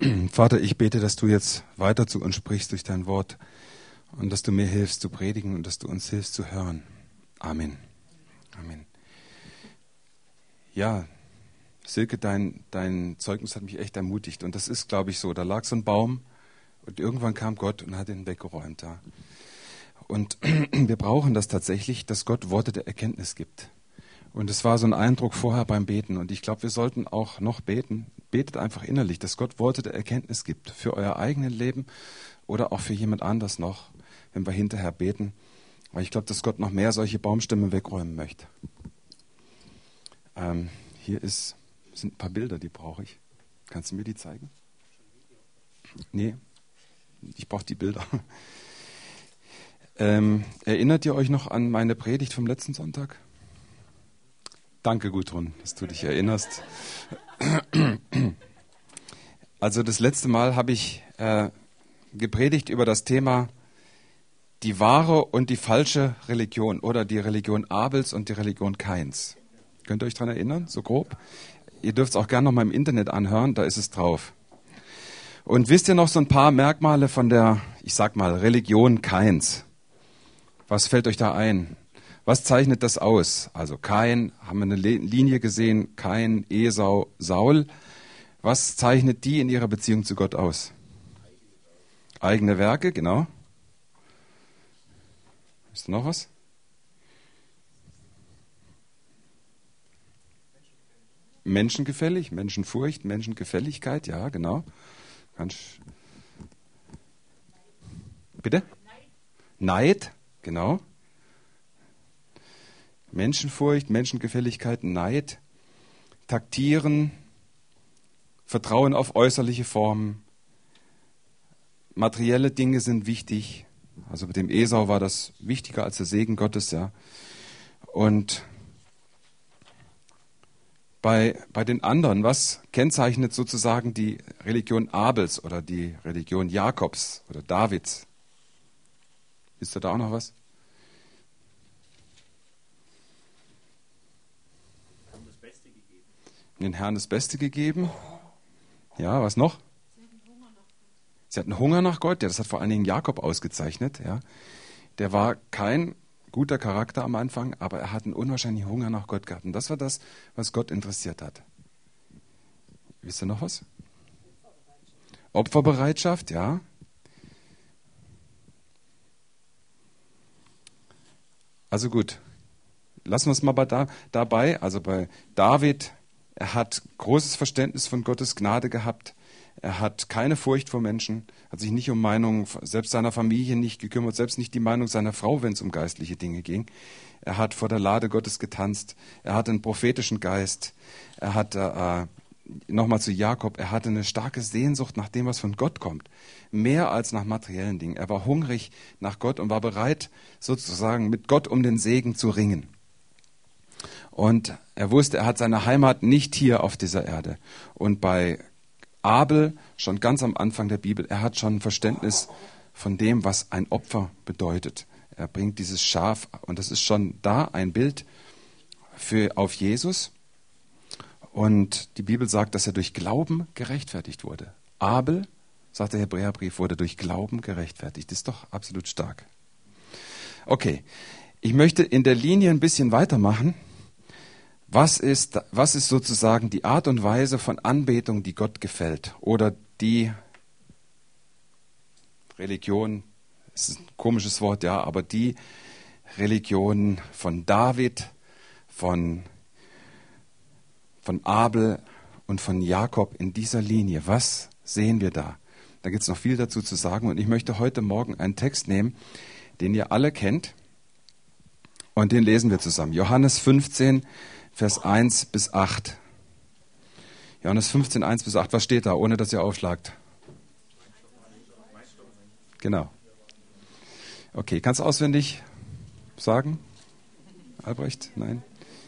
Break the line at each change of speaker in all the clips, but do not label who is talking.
Vater, ich bete, dass du jetzt weiter zu uns sprichst durch dein Wort und dass du mir hilfst zu predigen und dass du uns hilfst zu hören. Amen. Amen. Ja, Silke, dein Zeugnis hat mich echt ermutigt. Und das ist, glaube ich, so. Da lag so ein Baum und irgendwann kam Gott und hat ihn weggeräumt. Ja. Und wir brauchen das tatsächlich, dass Gott Worte der Erkenntnis gibt. Und es war so ein Eindruck vorher beim Beten. Und ich glaube, wir sollten auch noch beten. Betet einfach innerlich, dass Gott Worte der Erkenntnis gibt. Für euer eigenes Leben oder auch für jemand anders noch, wenn wir hinterher beten. Weil ich glaube, dass Gott noch mehr solche Baumstämme wegräumen möchte. Hier sind ein paar Bilder, die brauche ich. Kannst du mir die zeigen? Nee, ich brauche die Bilder. Erinnert ihr euch noch an meine Predigt vom letzten Sonntag? Danke, Gudrun, dass du dich erinnerst. Also das letzte Mal habe ich gepredigt über das Thema die wahre und die falsche Religion oder die Religion Abels und die Religion Kains. Könnt ihr euch daran erinnern, so grob? Ihr dürft es auch gerne noch mal im Internet anhören, da ist es drauf. Und wisst ihr noch so ein paar Merkmale von der, ich sag mal, Religion Kains? Was fällt euch da ein? Was zeichnet das aus? Also Kain, haben wir eine Linie gesehen, Kain, Esau, Saul. Was zeichnet die in ihrer Beziehung zu Gott aus? Eigene Werke, genau. Ist da noch was? Menschengefällig, Menschenfurcht, Menschengefälligkeit, ja, genau. Bitte? Neid, genau. Menschenfurcht, Menschengefälligkeit, Neid, Taktieren, Vertrauen auf äußerliche Formen. Materielle Dinge sind wichtig. Also mit dem Esau war das wichtiger als der Segen Gottes, ja. Und bei den anderen, was kennzeichnet sozusagen die Religion Abels oder die Religion Jakobs oder Davids? Ist da auch noch was? Den Herrn das Beste gegeben. Ja, was noch? Sie hatten Hunger nach Gott. Ja, das hat vor allen Dingen Jakob ausgezeichnet. Ja. Der war kein guter Charakter am Anfang, aber er hat einen unwahrscheinlichen Hunger nach Gott gehabt. Und das war das, was Gott interessiert hat. Wisst ihr noch was? Opferbereitschaft, ja. Also gut, lassen wir es mal dabei. Also bei David, er hat großes Verständnis von Gottes Gnade gehabt. Er hat keine Furcht vor Menschen, hat sich nicht um Meinungen selbst seiner Familie nicht gekümmert, selbst nicht die Meinung seiner Frau, wenn es um geistliche Dinge ging. Er hat vor der Lade Gottes getanzt. Er hatte einen prophetischen Geist. Er hatte, nochmal zu Jakob, er hatte eine starke Sehnsucht nach dem, was von Gott kommt. Mehr als nach materiellen Dingen. Er war hungrig nach Gott und war bereit, sozusagen mit Gott um den Segen zu ringen. Und er wusste, er hat seine Heimat nicht hier auf dieser Erde. Und bei Abel, schon ganz am Anfang der Bibel, er hat schon ein Verständnis von dem, was ein Opfer bedeutet. Er bringt dieses Schaf, und das ist schon da ein Bild auf Jesus. Und die Bibel sagt, dass er durch Glauben gerechtfertigt wurde. Abel, sagt der Hebräerbrief, wurde durch Glauben gerechtfertigt. Das ist doch absolut stark. Okay, ich möchte in der Linie ein bisschen weitermachen. Was ist sozusagen die Art und Weise von Anbetung, die Gott gefällt? Oder die Religion, das ist ein komisches Wort, ja, aber die Religion von David, von Abel und von Jakob in dieser Linie. Was sehen wir da? Da gibt es noch viel dazu zu sagen. Und ich möchte heute Morgen einen Text nehmen, den ihr alle kennt. Und den lesen wir zusammen. Johannes 15, Vers 1 bis 8. Johannes 15, 1 bis 8. Was steht da, ohne dass ihr aufschlagt? Genau. Okay, kannst du auswendig sagen? Albrecht? Nein?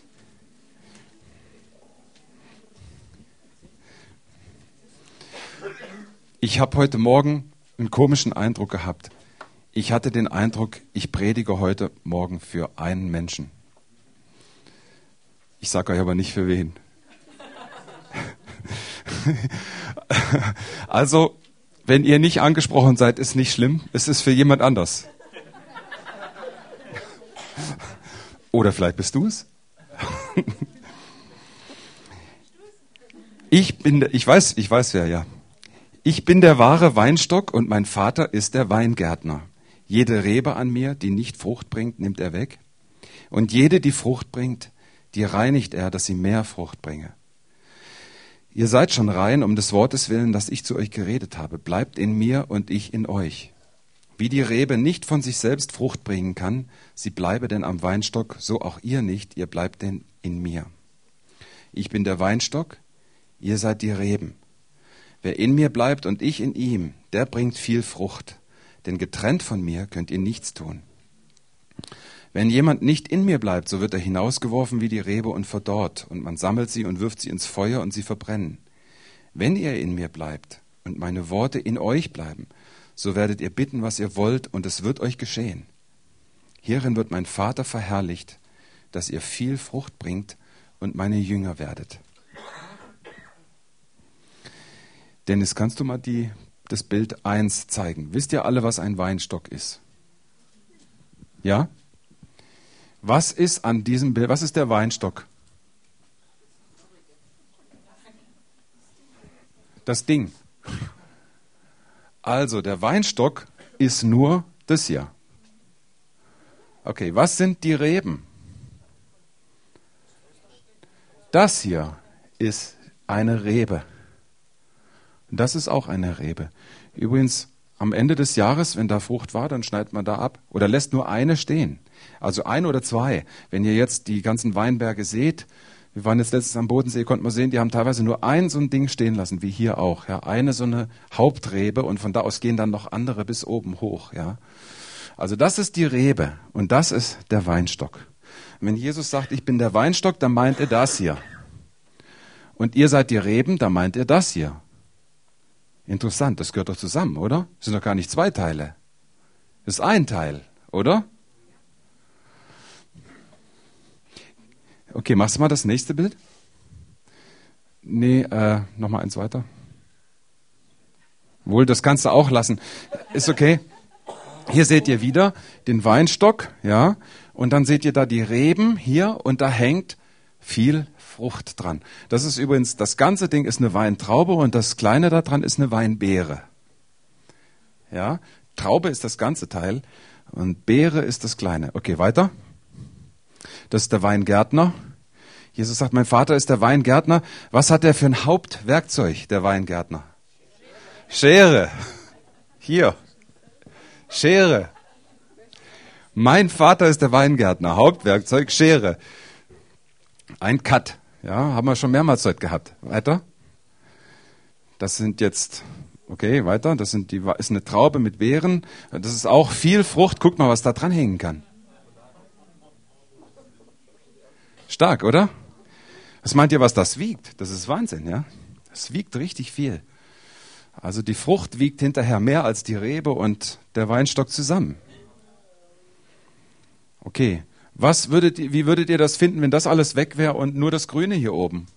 Ich habe heute Morgen einen komischen Eindruck gehabt. Ich hatte den Eindruck, ich predige heute Morgen für einen Menschen. Ich sage euch aber nicht für wen. Also, wenn ihr nicht angesprochen seid, ist nicht schlimm. Es ist für jemand anders. Oder vielleicht bist du es. Ich weiß wer, ja. Ich bin der wahre Weinstock und mein Vater ist der Weingärtner. Jede Rebe an mir, die nicht Frucht bringt, nimmt er weg. Und jede, die Frucht bringt, die reinigt er, dass sie mehr Frucht bringe. Ihr seid schon rein um des Wortes willen, das ich zu euch geredet habe. Bleibt in mir und ich in euch. Wie die Rebe nicht von sich selbst Frucht bringen kann, sie bleibe denn am Weinstock, so auch ihr nicht, ihr bleibt denn in mir. Ich bin der Weinstock, ihr seid die Reben. Wer in mir bleibt und ich in ihm, der bringt viel Frucht, denn getrennt von mir könnt ihr nichts tun. Wenn jemand nicht in mir bleibt, so wird er hinausgeworfen wie die Rebe und verdorrt, und man sammelt sie und wirft sie ins Feuer und sie verbrennen. Wenn ihr in mir bleibt und meine Worte in euch bleiben, so werdet ihr bitten, was ihr wollt, und es wird euch geschehen. Hierin wird mein Vater verherrlicht, dass ihr viel Frucht bringt und meine Jünger werdet. Dennis, kannst du mal das Bild 1 zeigen? Wisst ihr alle, was ein Weinstock ist? Ja? Was ist an diesem Bild, was ist der Weinstock? Das Ding. Also, der Weinstock ist nur das hier. Okay, was sind die Reben? Das hier ist eine Rebe. Und das ist auch eine Rebe. Übrigens, am Ende des Jahres, wenn da Frucht war, dann schneidet man da ab oder lässt nur eine stehen. Also ein oder zwei. Wenn ihr jetzt die ganzen Weinberge seht, wir waren jetzt letztens am Bodensee, konnte man sehen, die haben teilweise nur ein so ein Ding stehen lassen, wie hier auch. Ja, eine so eine Hauptrebe und von da aus gehen dann noch andere bis oben hoch. Ja, also das ist die Rebe und das ist der Weinstock. Und wenn Jesus sagt, ich bin der Weinstock, dann meint er das hier. Und ihr seid die Reben, dann meint er das hier. Interessant, das gehört doch zusammen, oder? Das sind doch gar nicht zwei Teile. Das ist ein Teil, oder? Okay, machst du mal das nächste Bild? Nee, nochmal eins weiter. Wohl, das kannst du auch lassen. Ist okay. Hier seht ihr wieder den Weinstock, ja, und dann seht ihr da die Reben hier und da hängt viel Frucht dran. Das ist übrigens, das ganze Ding ist eine Weintraube und das Kleine da dran ist eine Weinbeere. Ja, Traube ist das ganze Teil und Beere ist das Kleine. Okay, weiter. Das ist der Weingärtner. Jesus sagt, mein Vater ist der Weingärtner. Was hat er für ein Hauptwerkzeug, der Weingärtner? Schere. Hier. Schere. Mein Vater ist der Weingärtner. Hauptwerkzeug, Schere. Ein Cut. Ja, haben wir schon mehrmals heute gehabt. Weiter. Das sind jetzt, okay, weiter. Das ist eine Traube mit Beeren. Das ist auch viel Frucht. Guckt mal, was da dran hängen kann. Stark, oder? Was meint ihr, was das wiegt? Das ist Wahnsinn, ja? Das wiegt richtig viel. Also die Frucht wiegt hinterher mehr als die Rebe und der Weinstock zusammen. Okay. Wie würdet ihr das finden, wenn das alles weg wäre und nur das Grüne hier oben?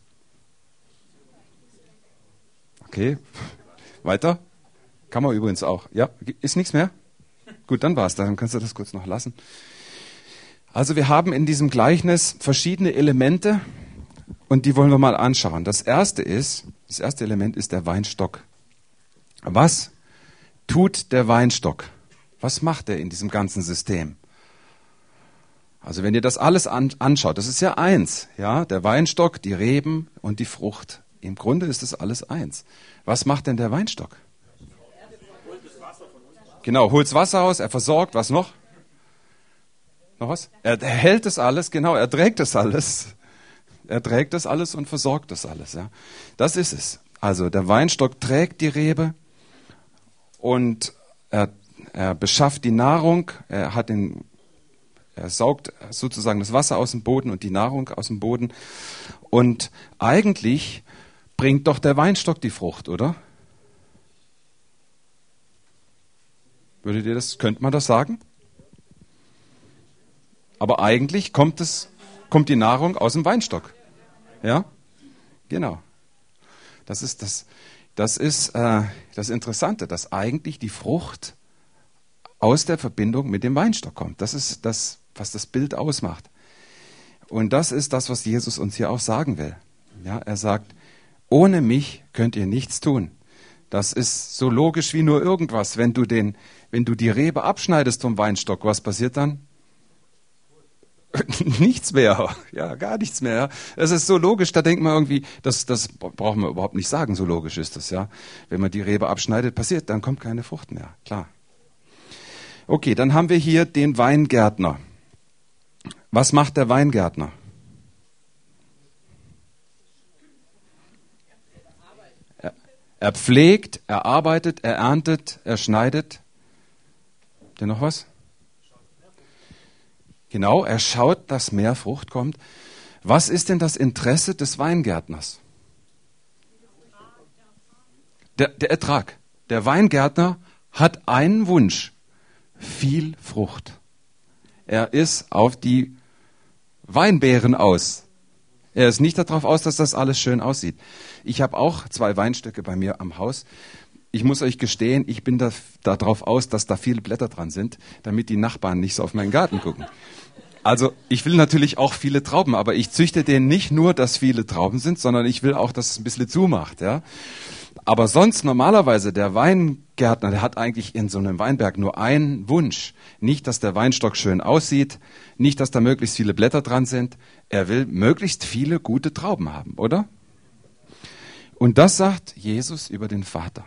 Okay, weiter. Kann man übrigens auch. Ja, ist nichts mehr? Gut, dann war's. Dann kannst du das kurz noch lassen. Also wir haben in diesem Gleichnis verschiedene Elemente und die wollen wir mal anschauen. Das erste Element ist der Weinstock. Was tut der Weinstock? Was macht er in diesem ganzen System? Also wenn ihr das alles anschaut, das ist ja eins, ja, der Weinstock, die Reben und die Frucht. Im Grunde ist das alles eins. Was macht denn der Weinstock? Genau, holt das Wasser raus, er versorgt, was noch? Noch was? Er hält das alles, genau, er trägt das alles. Er trägt das alles und versorgt das alles, ja. Das ist es. Also der Weinstock trägt die Rebe und er beschafft die Nahrung, er saugt sozusagen das Wasser aus dem Boden und die Nahrung aus dem Boden. Und eigentlich bringt doch der Weinstock die Frucht, oder? Könnte man das sagen? Aber eigentlich kommt die Nahrung aus dem Weinstock. Ja? Genau. Das ist Das ist das Interessante, dass eigentlich die Frucht aus der Verbindung mit dem Weinstock kommt. Das ist das, was das Bild ausmacht. Und das ist das, was Jesus uns hier auch sagen will. Ja, er sagt, ohne mich könnt ihr nichts tun. Das ist so logisch wie nur irgendwas. Wenn du die Rebe abschneidest vom Weinstock, was passiert dann? Nichts mehr. Ja, gar nichts mehr. Das ist so logisch, da denkt man irgendwie, das brauchen wir überhaupt nicht sagen, so logisch ist das, ja. Wenn man die Rebe abschneidet, dann kommt keine Frucht mehr. Klar. Okay, dann haben wir hier den Weingärtner. Was macht der Weingärtner? Er pflegt, er arbeitet, er erntet, er schneidet. Habt ihr noch was? Genau, er schaut, dass mehr Frucht kommt. Was ist denn das Interesse des Weingärtners? Der Ertrag. Der Weingärtner hat einen Wunsch. Viel Frucht. Er ist auf die Weinbeeren aus. Er ist nicht darauf aus, dass das alles schön aussieht. Ich habe auch 2 Weinstöcke bei mir am Haus. Ich muss euch gestehen, ich bin darauf aus, dass da viele Blätter dran sind, damit die Nachbarn nicht so auf meinen Garten gucken. Also ich will natürlich auch viele Trauben, aber ich züchte denen nicht nur, dass viele Trauben sind, sondern ich will auch, dass es ein bisschen zumacht. Ja? Aber sonst normalerweise der Weingärtner, der hat eigentlich in so einem Weinberg nur einen Wunsch. Nicht, dass der Weinstock schön aussieht, nicht, dass da möglichst viele Blätter dran sind. Er will möglichst viele gute Trauben haben, oder? Und das sagt Jesus über den Vater.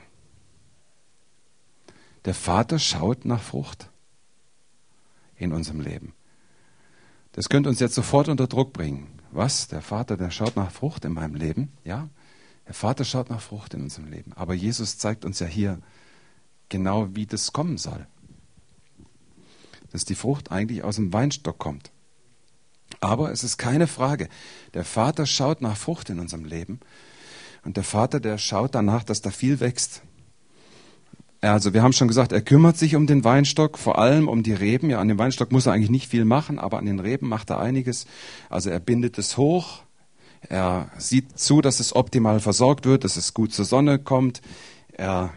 Der Vater schaut nach Frucht in unserem Leben. Das könnte uns jetzt sofort unter Druck bringen. Was? Der Vater, der schaut nach Frucht in meinem Leben? Ja, der Vater schaut nach Frucht in unserem Leben. Aber Jesus zeigt uns ja hier genau, wie das kommen soll. Dass die Frucht eigentlich aus dem Weinstock kommt. Aber es ist keine Frage. Der Vater schaut nach Frucht in unserem Leben. Und der Vater, der schaut danach, dass da viel wächst. Also wir haben schon gesagt, er kümmert sich um den Weinstock, vor allem um die Reben. Ja, an dem Weinstock muss er eigentlich nicht viel machen, aber an den Reben macht er einiges. Also er bindet es hoch, er sieht zu, dass es optimal versorgt wird, dass es gut zur Sonne kommt. Er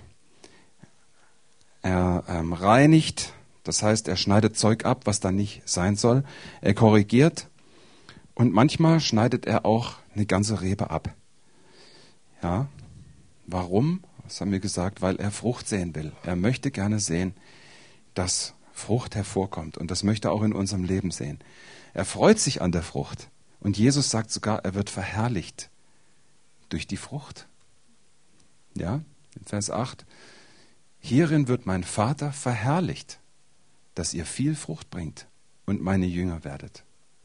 reinigt, das heißt, er schneidet Zeug ab, was da nicht sein soll. Er korrigiert und manchmal schneidet er auch eine ganze Rebe ab. Ja, warum? Das haben wir gesagt, weil er Frucht sehen will. Er möchte gerne sehen, dass Frucht hervorkommt. Und das möchte er auch in unserem Leben sehen. Er freut sich an der Frucht. Und Jesus sagt sogar, er wird verherrlicht durch die Frucht. Ja, in Vers 8. Hierin wird mein Vater verherrlicht, dass ihr viel Frucht bringt und meine Jünger werdet.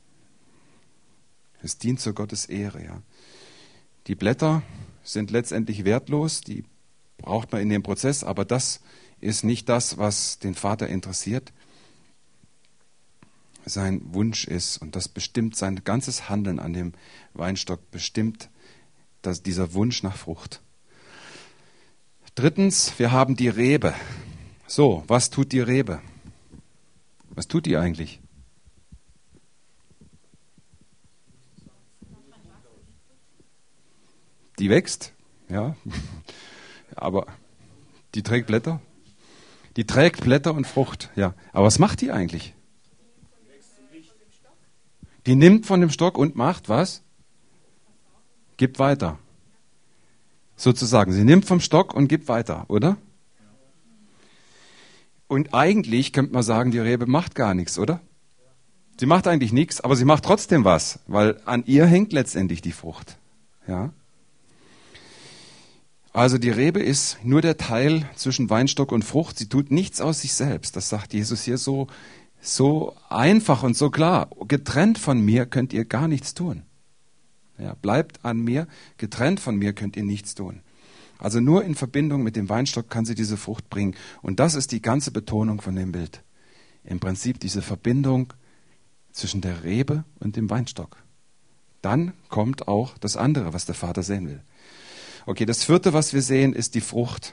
Es dient zur Gottes Ehre. Ja. Die Blätter sind letztendlich wertlos, die braucht man in dem Prozess, aber das ist nicht das, was den Vater interessiert. Sein Wunsch ist, und das bestimmt sein ganzes Handeln an dem Weinstock, bestimmt dieser Wunsch nach Frucht. Drittens, wir haben die Rebe. So, was tut die Rebe? Was tut die eigentlich? Die wächst, ja. Aber die trägt Blätter. Die trägt Blätter und Frucht, ja. Aber was macht die eigentlich? Die nimmt von dem Stock und macht was? Gibt weiter. Sozusagen, sie nimmt vom Stock und gibt weiter, oder? Und eigentlich könnte man sagen, die Rebe macht gar nichts, oder? Sie macht eigentlich nichts, aber sie macht trotzdem was, weil an ihr hängt letztendlich die Frucht, ja. Also die Rebe ist nur der Teil zwischen Weinstock und Frucht. Sie tut nichts aus sich selbst. Das sagt Jesus hier so einfach und so klar. Getrennt von mir könnt ihr gar nichts tun. Ja, bleibt an mir. Getrennt von mir könnt ihr nichts tun. Also nur in Verbindung mit dem Weinstock kann sie diese Frucht bringen. Und das ist die ganze Betonung von dem Bild. Im Prinzip diese Verbindung zwischen der Rebe und dem Weinstock. Dann kommt auch das andere, was der Vater sehen will. Okay, das vierte, was wir sehen, ist die Frucht.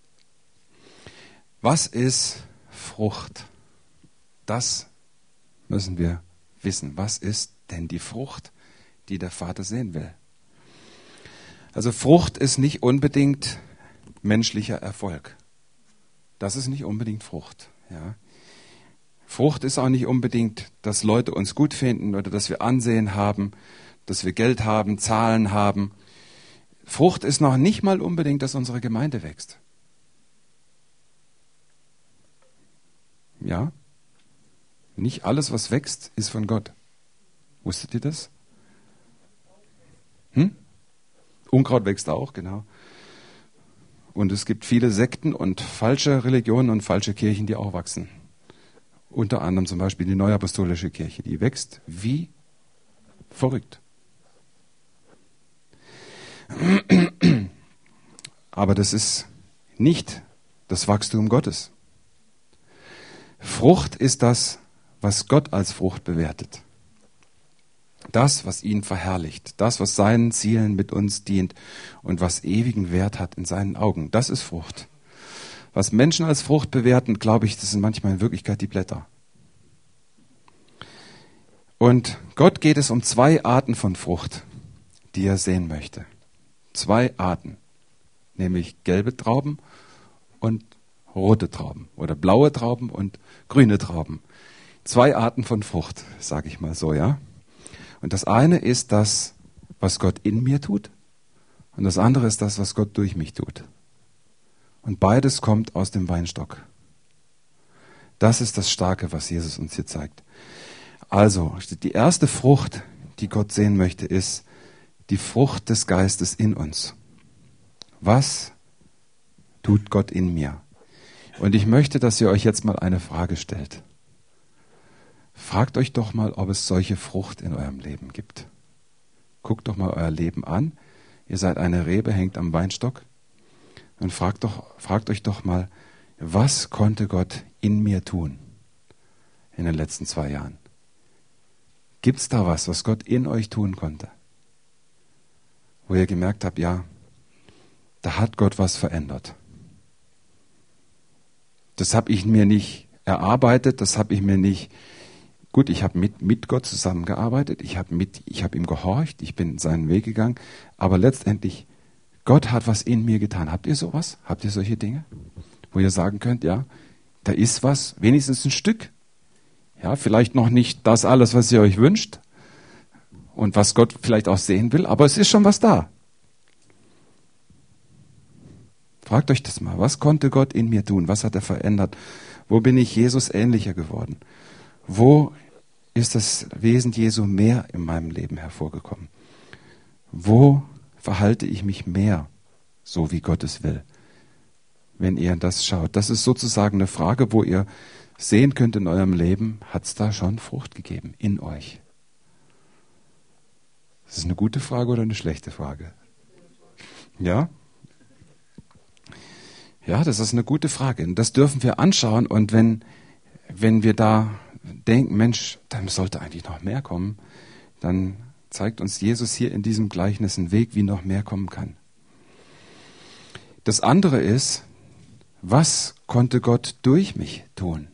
Was ist Frucht? Das müssen wir wissen. Was ist denn die Frucht, die der Vater sehen will? Also Frucht ist nicht unbedingt menschlicher Erfolg. Das ist nicht unbedingt Frucht. Ja. Frucht ist auch nicht unbedingt, dass Leute uns gut finden oder dass wir Ansehen haben, dass wir Geld haben, Zahlen haben. Frucht ist noch nicht mal unbedingt, dass unsere Gemeinde wächst. Ja? Nicht alles, was wächst, ist von Gott. Wusstet ihr das? Unkraut wächst auch, genau. Und es gibt viele Sekten und falsche Religionen und falsche Kirchen, die auch wachsen. Unter anderem zum Beispiel die Neuapostolische Kirche, die wächst wie verrückt. Aber das ist nicht das Wachstum Gottes. Frucht ist das, was Gott als Frucht bewertet. Das, was ihn verherrlicht. Das, was seinen Zielen mit uns dient und was ewigen Wert hat in seinen Augen. Das ist Frucht. Was Menschen als Frucht bewerten, glaube ich, das sind manchmal in Wirklichkeit die Blätter. Und Gott geht es um 2 Arten von Frucht, die er sehen möchte. 2 Arten, nämlich gelbe Trauben und rote Trauben oder blaue Trauben und grüne Trauben. 2 Arten von Frucht, sage ich mal so, ja. Und das eine ist das, was Gott in mir tut, und das andere ist das, was Gott durch mich tut. Und beides kommt aus dem Weinstock. Das ist das Starke, was Jesus uns hier zeigt. Also, die erste Frucht, die Gott sehen möchte, ist die Frucht des Geistes in uns. Was tut Gott in mir? Und ich möchte, dass ihr euch jetzt mal eine Frage stellt. Fragt euch doch mal, ob es solche Frucht in eurem Leben gibt. Guckt doch mal euer Leben an. Ihr seid eine Rebe, hängt am Weinstock. Und fragt euch doch mal, was konnte Gott in mir tun in den letzten 2 Jahren? Gibt es da was Gott in euch tun konnte? Wo ihr gemerkt habt, ja, da hat Gott was verändert. Das habe ich mir nicht erarbeitet, das habe ich mir nicht... Gut, ich habe mit Gott zusammengearbeitet, ich habe ihm gehorcht, ich bin seinen Weg gegangen, aber letztendlich, Gott hat was in mir getan. Habt ihr sowas? Habt ihr solche Dinge? Wo ihr sagen könnt, ja, da ist was, wenigstens ein Stück. Ja, vielleicht noch nicht das alles, was ihr euch wünscht und was Gott vielleicht auch sehen will, aber es ist schon was da. Fragt euch das mal, was konnte Gott in mir tun? Was hat er verändert? Wo bin ich Jesus ähnlicher geworden? Wo ist das Wesen Jesu mehr in meinem Leben hervorgekommen? Wo verhalte ich mich mehr so, wie Gott es will? Wenn ihr das schaut. Das ist sozusagen eine Frage, wo ihr sehen könnt in eurem Leben, hat es da schon Frucht gegeben in euch? Ist das eine gute Frage oder eine schlechte Frage? Ja? Ja, das ist eine gute Frage. Und das dürfen wir anschauen. Und wenn wir da denken, Mensch, dann sollte eigentlich noch mehr kommen, dann zeigt uns Jesus hier in diesem Gleichnis einen Weg, wie noch mehr kommen kann. Das andere ist, was konnte Gott durch mich tun?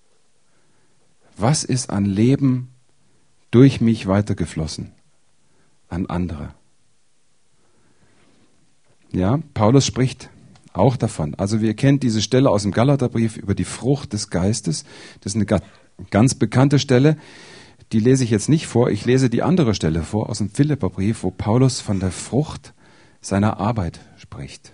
Was ist an Leben durch mich weitergeflossen an andere? Ja, Paulus spricht auch davon. Also wir kennen diese Stelle aus dem Galaterbrief über die Frucht des Geistes. Das ist eine ganz bekannte Stelle. Die lese ich jetzt nicht vor. Ich lese die andere Stelle vor aus dem Philipperbrief, wo Paulus von der Frucht seiner Arbeit spricht.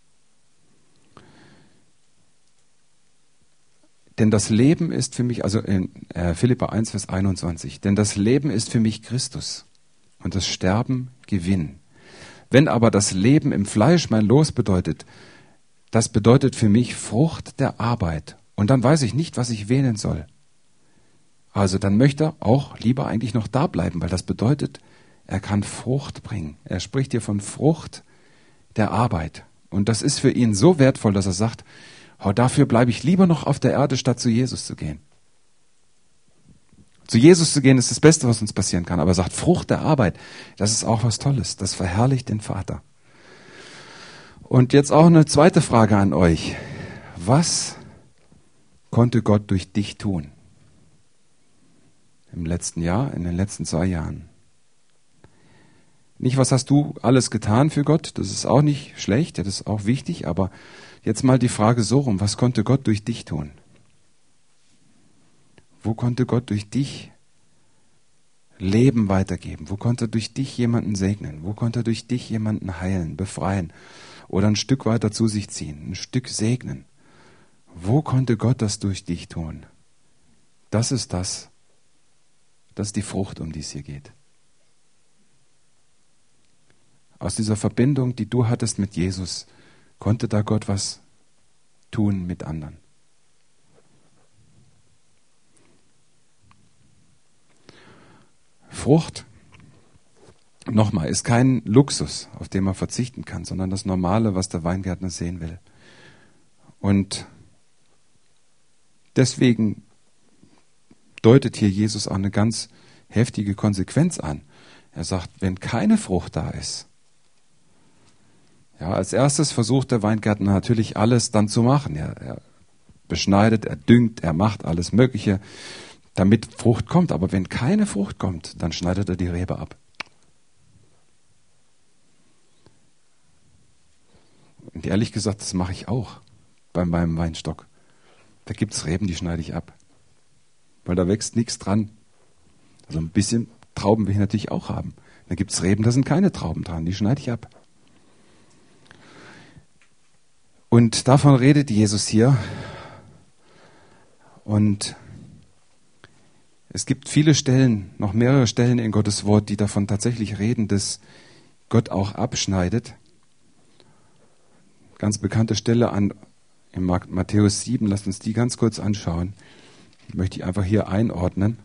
Denn das Leben ist für mich, also in Philipper 1, Vers 21, denn das Leben ist für mich Christus und das Sterben Gewinn. Wenn aber das Leben im Fleisch mein Los bedeutet, das bedeutet für mich Frucht der Arbeit. Und dann weiß ich nicht, was ich wählen soll. Also dann möchte er auch lieber eigentlich noch da bleiben, weil das bedeutet, er kann Frucht bringen. Er spricht hier von Frucht der Arbeit. Und das ist für ihn so wertvoll, dass er sagt, oh, dafür bleibe ich lieber noch auf der Erde, statt zu Jesus zu gehen. Zu Jesus zu gehen ist das Beste, was uns passieren kann. Aber er sagt, Frucht der Arbeit, das ist auch was Tolles. Das verherrlicht den Vater. Und jetzt auch eine zweite Frage an euch. Was konnte Gott durch dich tun? Im letzten Jahr, in den letzten 2 Jahren. Nicht, was hast du alles getan für Gott, das ist auch nicht schlecht, das ist auch wichtig, aber jetzt mal die Frage so rum, was konnte Gott durch dich tun? Wo konnte Gott durch dich Leben weitergeben? Wo konnte er durch dich jemanden segnen? Wo konnte er durch dich jemanden heilen, befreien oder ein Stück weiter zu sich ziehen, ein Stück segnen? Wo konnte Gott das durch dich tun? Das ist die Frucht, um die es hier geht. Aus dieser Verbindung, die du hattest mit Jesus, konnte da Gott was tun mit anderen. Frucht, nochmal, ist kein Luxus, auf den man verzichten kann, sondern das Normale, was der Weingärtner sehen will. Und deswegen deutet hier Jesus auch eine ganz heftige Konsequenz an. Er sagt, wenn keine Frucht da ist, ja, als erstes versucht der Weingärtner natürlich alles dann zu machen. Er beschneidet, er düngt, er macht alles Mögliche, damit Frucht kommt. Aber wenn keine Frucht kommt, dann schneidet er die Rebe ab. Und ehrlich gesagt, das mache ich auch bei meinem Weinstock. Da gibt es Reben, die schneide ich ab. Weil da wächst nichts dran. Also ein bisschen Trauben will ich natürlich auch haben. Da gibt es Reben, da sind keine Trauben dran, die schneide ich ab. Und davon redet Jesus hier. Und es gibt viele Stellen, noch mehrere Stellen in Gottes Wort, die davon tatsächlich reden, dass Gott auch abschneidet. Ganz bekannte Stelle in Matthäus 7, lasst uns die ganz kurz anschauen. Ich möchte die einfach hier einordnen,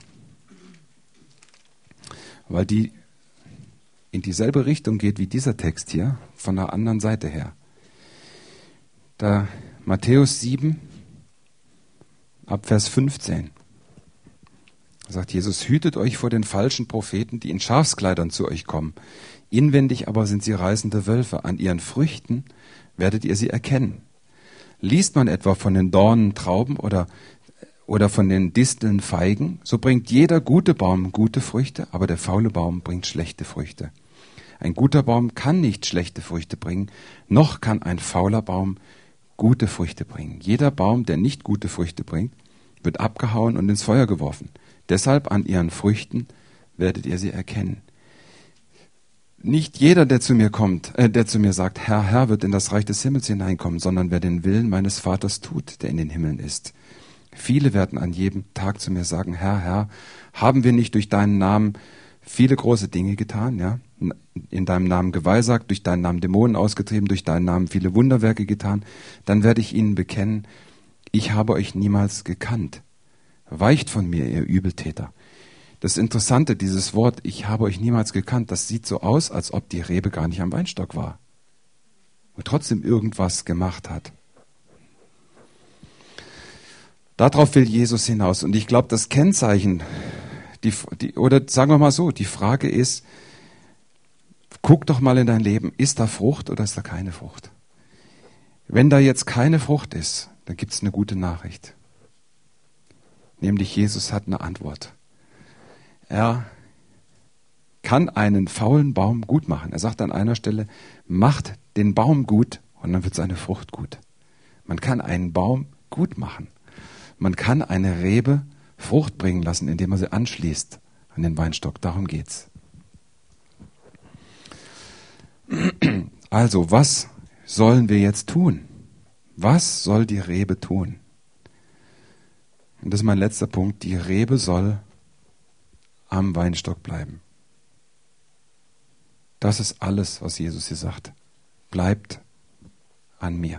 weil die in dieselbe Richtung geht wie dieser Text hier, von der anderen Seite her. Da Matthäus 7, ab Vers 15, sagt Jesus, hütet euch vor den falschen Propheten, die in Schafskleidern zu euch kommen. Inwendig aber sind sie reißende Wölfe. An ihren Früchten werdet ihr sie erkennen. Liest man etwa von den Dornen Trauben oder von den Disteln Feigen, so bringt jeder gute Baum gute Früchte, aber der faule Baum bringt schlechte Früchte. Ein guter Baum kann nicht schlechte Früchte bringen, noch kann ein fauler Baum gute Früchte bringen. Jeder Baum, der nicht gute Früchte bringt, wird abgehauen und ins Feuer geworfen. Deshalb an ihren Früchten werdet ihr sie erkennen. Nicht jeder, der zu mir sagt, Herr, Herr, wird in das Reich des Himmels hineinkommen, sondern wer den Willen meines Vaters tut, der in den Himmeln ist. Viele werden an jedem Tag zu mir sagen, Herr, Herr, haben wir nicht durch deinen Namen viele große Dinge getan, ja? In deinem Namen geweissagt, durch deinen Namen Dämonen ausgetrieben, durch deinen Namen viele Wunderwerke getan, dann werde ich ihnen bekennen, ich habe euch niemals gekannt. Weicht von mir, ihr Übeltäter. Das Interessante, dieses Wort, ich habe euch niemals gekannt, das sieht so aus, als ob die Rebe gar nicht am Weinstock war und trotzdem irgendwas gemacht hat. Darauf will Jesus hinaus. Und ich glaube, das Kennzeichen, oder sagen wir mal so, die Frage ist, guck doch mal in dein Leben, ist da Frucht oder ist da keine Frucht? Wenn da jetzt keine Frucht ist, dann gibt es eine gute Nachricht. Nämlich Jesus hat eine Antwort. Er kann einen faulen Baum gut machen. Er sagt an einer Stelle, macht den Baum gut und dann wird seine Frucht gut. Man kann einen Baum gut machen. Man kann eine Rebe Frucht bringen lassen, indem man sie anschließt an den Weinstock. Darum geht's. Also, was sollen wir jetzt tun? Was soll die Rebe tun? Und das ist mein letzter Punkt. Die Rebe soll am Weinstock bleiben. Das ist alles, was Jesus hier sagt. Bleibt an mir.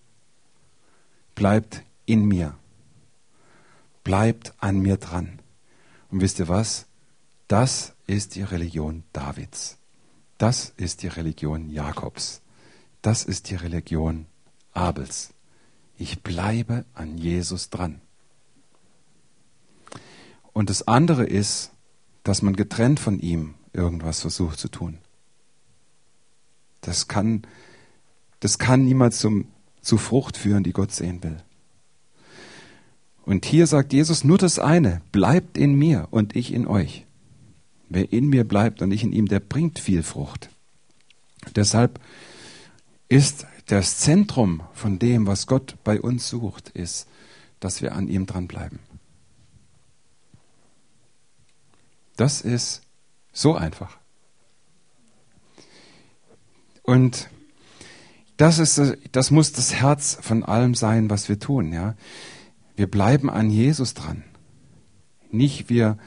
Bleibt in mir. Bleibt an mir dran. Und wisst ihr was? Das ist die Religion Davids. Das ist die Religion Jakobs. Das ist die Religion Abels. Ich bleibe an Jesus dran. Und das andere ist, dass man getrennt von ihm irgendwas versucht zu tun. Das kann niemals zu Frucht führen, die Gott sehen will. Und hier sagt Jesus nur das eine, bleibt in mir und ich in euch. Wer in mir bleibt und ich in ihm, der bringt viel Frucht. Deshalb ist das Zentrum von dem, was Gott bei uns sucht, ist, dass wir an ihm dranbleiben. Das ist so einfach. Und das muss das Herz von allem sein, was wir tun. Ja? Wir bleiben an Jesus dran. Nicht wir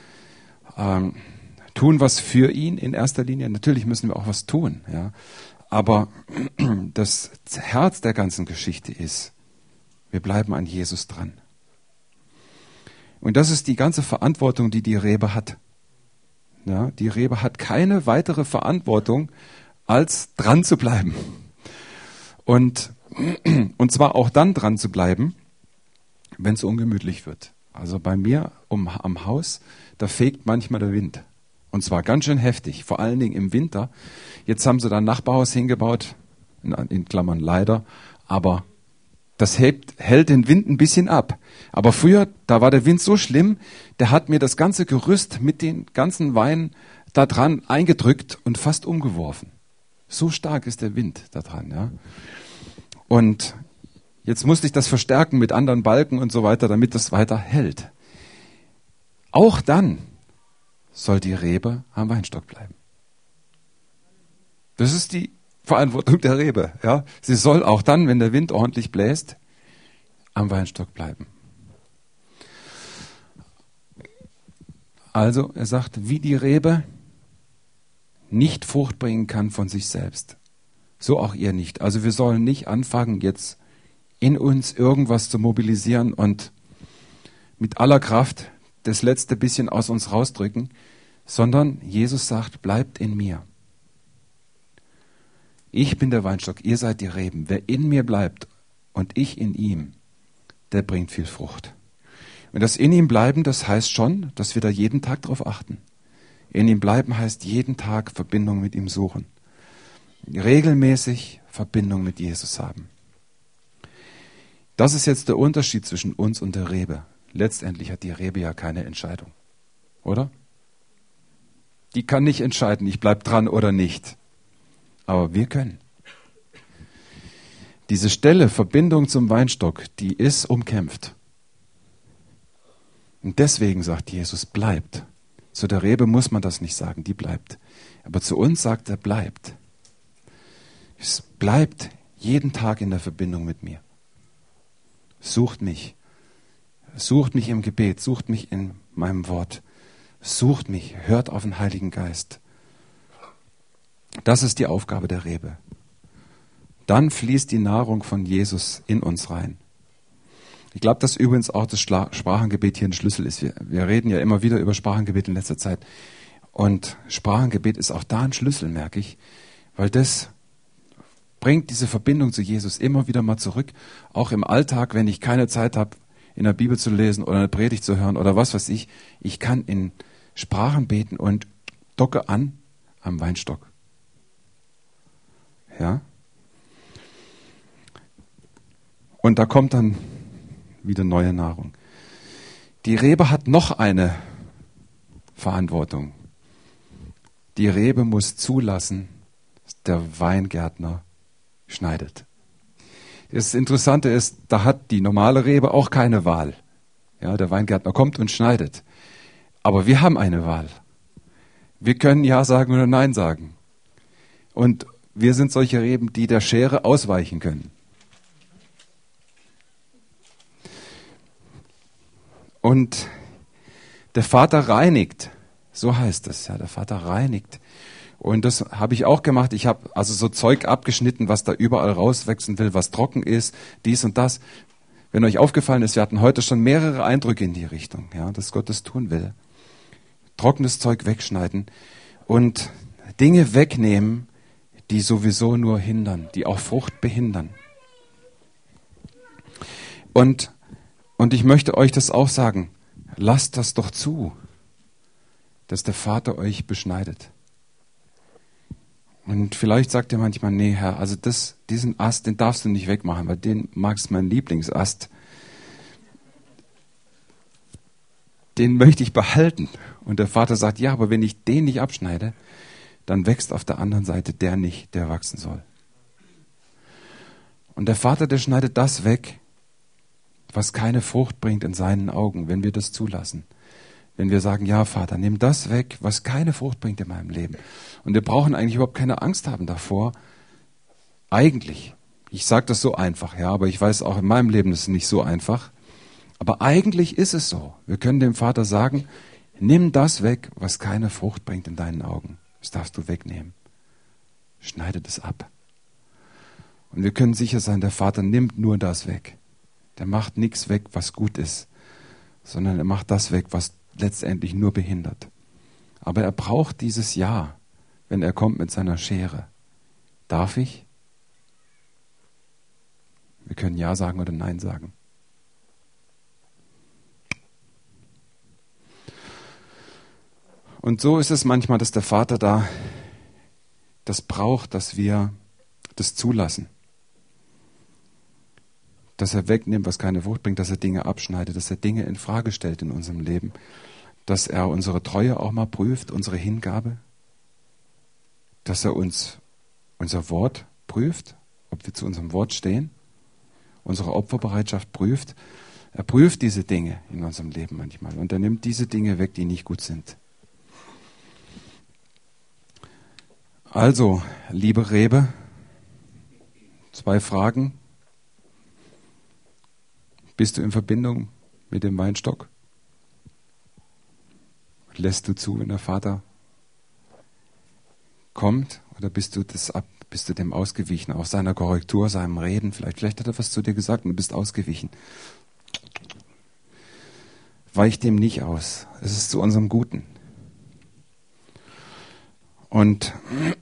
tun was für ihn in erster Linie. Natürlich müssen wir auch was tun. Ja? Aber das Herz der ganzen Geschichte ist, wir bleiben an Jesus dran. Und das ist die ganze Verantwortung, die die Rebe hat. Ja, die Rebe hat keine weitere Verantwortung, als dran zu bleiben. Und zwar auch dann dran zu bleiben, wenn es ungemütlich wird. Also bei mir am Haus, da fegt manchmal der Wind. Und zwar ganz schön heftig, vor allen Dingen im Winter. Jetzt haben sie da ein Nachbarhaus hingebaut, in Klammern leider, aber das hält den Wind ein bisschen ab. Aber früher, da war der Wind so schlimm, der hat mir das ganze Gerüst mit den ganzen Weinen da dran eingedrückt und fast umgeworfen. So stark ist der Wind da dran. Ja. Und jetzt musste ich das verstärken mit anderen Balken und so weiter, damit das weiter hält. Auch dann soll die Rebe am Weinstock bleiben. Das ist die Verantwortung der Rebe. Ja. Sie soll auch dann, wenn der Wind ordentlich bläst, am Weinstock bleiben. Also, er sagt, wie die Rebe nicht Frucht bringen kann von sich selbst, so auch ihr nicht. Also wir sollen nicht anfangen, jetzt in uns irgendwas zu mobilisieren und mit aller Kraft das letzte bisschen aus uns rausdrücken, sondern Jesus sagt, bleibt in mir. Ich bin der Weinstock, ihr seid die Reben. Wer in mir bleibt und ich in ihm, der bringt viel Frucht. Und das in ihm bleiben, das heißt schon, dass wir da jeden Tag drauf achten. In ihm bleiben heißt jeden Tag Verbindung mit ihm suchen. Regelmäßig Verbindung mit Jesus haben. Das ist jetzt der Unterschied zwischen uns und der Rebe. Letztendlich hat die Rebe ja keine Entscheidung. Oder? Die kann nicht entscheiden, ich bleib dran oder nicht. Aber wir können. Diese Stelle, Verbindung zum Weinstock, die ist umkämpft. Und deswegen sagt Jesus, bleibt. Zu der Rebe muss man das nicht sagen, die bleibt. Aber zu uns sagt er, bleibt. Es bleibt jeden Tag in der Verbindung mit mir. Sucht mich. Sucht mich im Gebet, sucht mich in meinem Wort. Sucht mich, hört auf den Heiligen Geist. Das ist die Aufgabe der Rebe. Dann fließt die Nahrung von Jesus in uns rein. Ich glaube, dass übrigens auch das Sprachengebet hier ein Schlüssel ist. Wir reden ja immer wieder über Sprachengebet in letzter Zeit. Und Sprachengebet ist auch da ein Schlüssel, merke ich, weil das bringt diese Verbindung zu Jesus immer wieder mal zurück. Auch im Alltag, wenn ich keine Zeit habe, in der Bibel zu lesen oder eine Predigt zu hören oder was weiß ich. Ich kann in Sprachen beten und docke an am Weinstock. Ja? Und da kommt dann wieder neue Nahrung. Die Rebe hat noch eine Verantwortung. Die Rebe muss zulassen, dass der Weingärtner schneidet. Das Interessante ist, da hat die normale Rebe auch keine Wahl. Ja, der Weingärtner kommt und schneidet. Aber wir haben eine Wahl. Wir können Ja sagen oder Nein sagen. Und wir sind solche Reben, die der Schere ausweichen können. Und der Vater reinigt, so heißt es, ja, der Vater reinigt. Und das habe ich auch gemacht. Ich habe also so Zeug abgeschnitten, was da überall rauswachsen will, was trocken ist, dies und das. Wenn euch aufgefallen ist, wir hatten heute schon mehrere Eindrücke in die Richtung, ja, dass Gott das tun will. Trockenes Zeug wegschneiden und Dinge wegnehmen, die sowieso nur hindern, die auch Frucht behindern. Und ich möchte euch das auch sagen, lasst das doch zu, dass der Vater euch beschneidet. Und vielleicht sagt ihr manchmal, nee Herr, also diesen Ast, den darfst du nicht wegmachen, weil den magst mein Lieblingsast. den möchte ich behalten. Und der Vater sagt, ja, aber wenn ich den nicht abschneide, dann wächst auf der anderen Seite der nicht, der wachsen soll. Und der Vater, der schneidet das weg, was keine Frucht bringt in seinen Augen, wenn wir das zulassen. Wenn wir sagen, ja Vater, nimm das weg, was keine Frucht bringt in meinem Leben. Und wir brauchen eigentlich überhaupt keine Angst haben davor. Eigentlich. Ich sage das so einfach, ja, aber ich weiß auch in meinem Leben ist es nicht so einfach. Aber eigentlich ist es so. Wir können dem Vater sagen, nimm das weg, was keine Frucht bringt in deinen Augen. Das darfst du wegnehmen. Schneide das ab. Und wir können sicher sein, der Vater nimmt nur das weg. Der macht nichts weg, was gut ist, sondern er macht das weg, was letztendlich nur behindert. Aber er braucht dieses Ja, wenn er kommt mit seiner Schere. Darf ich? Wir können Ja sagen oder Nein sagen. Und so ist es manchmal, dass der Vater da das braucht, dass wir das zulassen. Dass er wegnimmt, was keine Frucht bringt, dass er Dinge abschneidet, dass er Dinge in Frage stellt in unserem Leben, dass er unsere Treue auch mal prüft, unsere Hingabe, dass er uns unser Wort prüft, ob wir zu unserem Wort stehen, unsere Opferbereitschaft prüft. Er prüft diese Dinge in unserem Leben manchmal und er nimmt diese Dinge weg, die nicht gut sind. Also, liebe Rebe, 2 Fragen. Bist du in Verbindung mit dem Weinstock? Lässt du zu, wenn der Vater kommt? Oder bist du dem ausgewichen? Auch seiner Korrektur, seinem Reden? Vielleicht hat er was zu dir gesagt und du bist ausgewichen. Weich dem nicht aus. Es ist zu unserem Guten. Und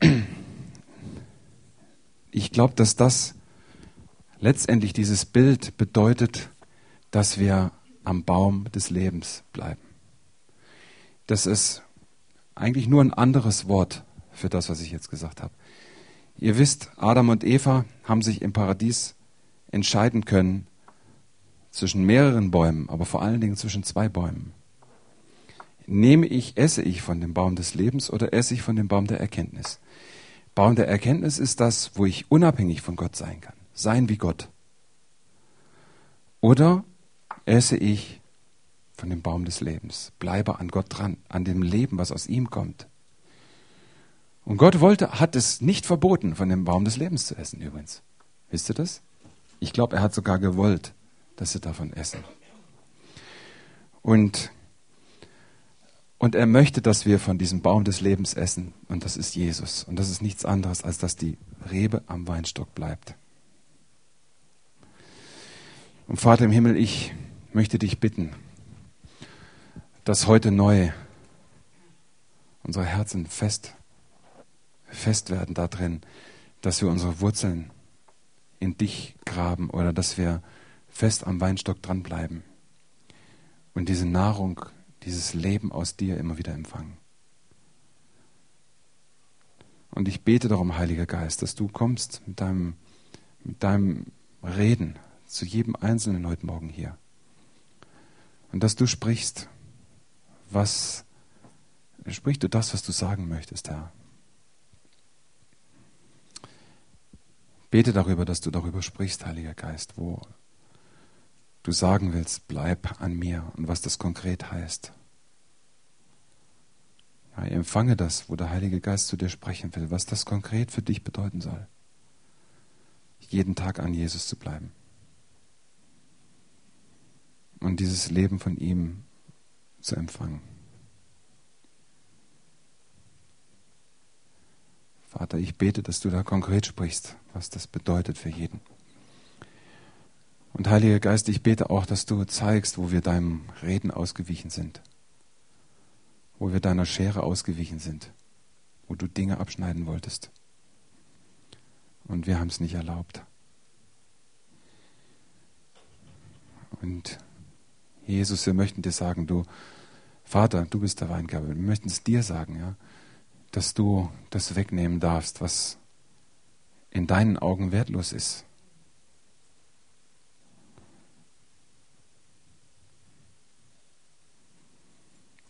ich glaube, dass das letztendlich dieses Bild bedeutet, dass wir am Baum des Lebens bleiben. Das ist eigentlich nur ein anderes Wort für das, was ich jetzt gesagt habe. Ihr wisst, Adam und Eva haben sich im Paradies entscheiden können zwischen mehreren Bäumen, aber vor allen Dingen zwischen 2 Bäumen. Esse ich von dem Baum des Lebens oder esse ich von dem Baum der Erkenntnis? Baum der Erkenntnis ist das, wo ich unabhängig von Gott sein kann. Sein wie Gott. Oder esse ich von dem Baum des Lebens. Bleibe an Gott dran, an dem Leben, was aus ihm kommt. Und Gott hat es nicht verboten, von dem Baum des Lebens zu essen übrigens. Wisst ihr das? Ich glaube, er hat sogar gewollt, dass sie davon essen. Und er möchte, dass wir von diesem Baum des Lebens essen. Und das ist Jesus. Und das ist nichts anderes, als dass die Rebe am Weinstock bleibt. Und Vater im Himmel, ich möchte dich bitten, dass heute neu unsere Herzen fest werden da drin, dass wir unsere Wurzeln in dich graben oder dass wir fest am Weinstock dranbleiben und diese Nahrung, dieses Leben aus dir immer wieder empfangen. Und ich bete darum, Heiliger Geist, dass du kommst mit deinem Reden zu jedem Einzelnen heute Morgen hier. Und dass du sprichst, sprich du das, was du sagen möchtest, Herr. Bete darüber, dass du darüber sprichst, Heiliger Geist, wo du sagen willst, bleib an mir und was das konkret heißt. Ja, empfange das, wo der Heilige Geist zu dir sprechen will, was das konkret für dich bedeuten soll. Jeden Tag an Jesus zu bleiben. Und dieses Leben von ihm zu empfangen. Vater, ich bete, dass du da konkret sprichst, was das bedeutet für jeden. Und Heiliger Geist, ich bete auch, dass du zeigst, wo wir deinem Reden ausgewichen sind. Wo wir deiner Schere ausgewichen sind. Wo du Dinge abschneiden wolltest. Und wir haben es nicht erlaubt. Und Jesus, wir möchten dir sagen, du, Vater, du bist der Weingeber. Wir möchten es dir sagen, ja, dass du das wegnehmen darfst, was in deinen Augen wertlos ist.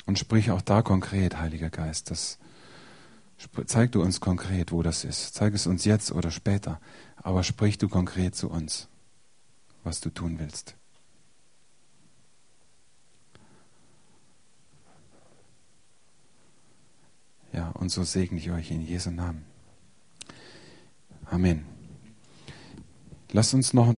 Und sprich auch da konkret, Heiliger Geist. Zeig du uns konkret, wo das ist. Zeig es uns jetzt oder später. Aber sprich du konkret zu uns, was du tun willst. Ja, und so segne ich euch in Jesu Namen. Amen. Lasst uns noch